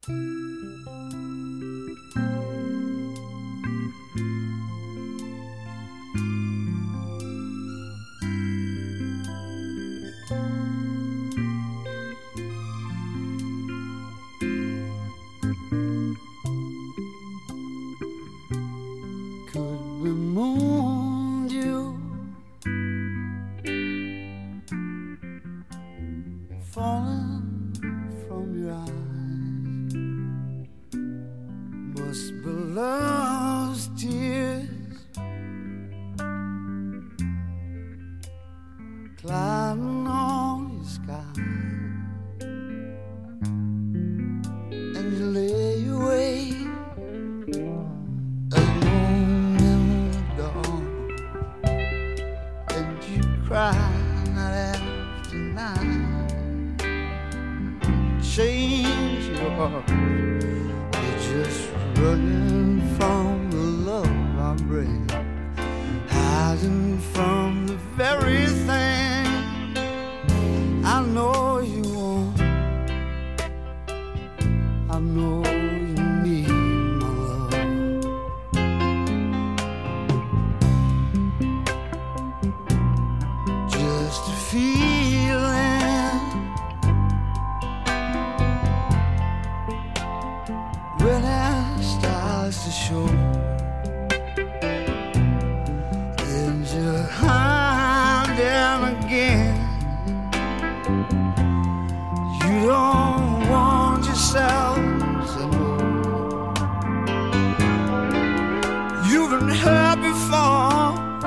Could the moon dew falling from your eyes must be love's tears climbing on your sky, and you lay awake cry night after night. Change your heart. You're just running from the love I bring, hiding from the very thing I know you want. I know you need my love. Just a feeling when it starts to show, and you're hiding again. You don't want yourself to know you've been hurt before.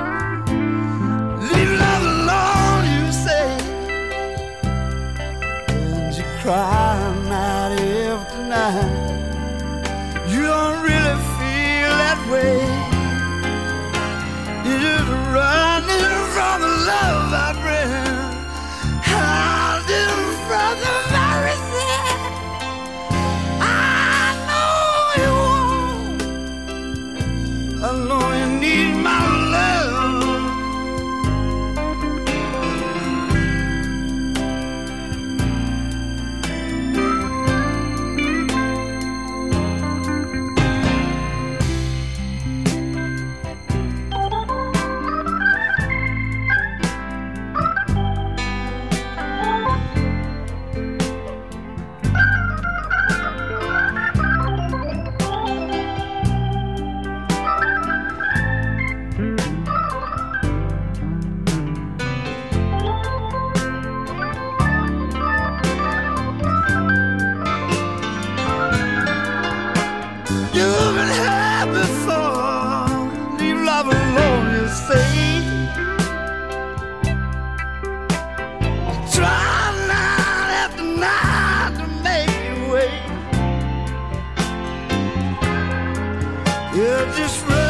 Cry night after night. You don't really feel that way. You're just running from the love I bring, hiding from the very thing I know you want. I know you need my love. You've been here before. Leave love alone, you say. You try night after night to make it wait. You're just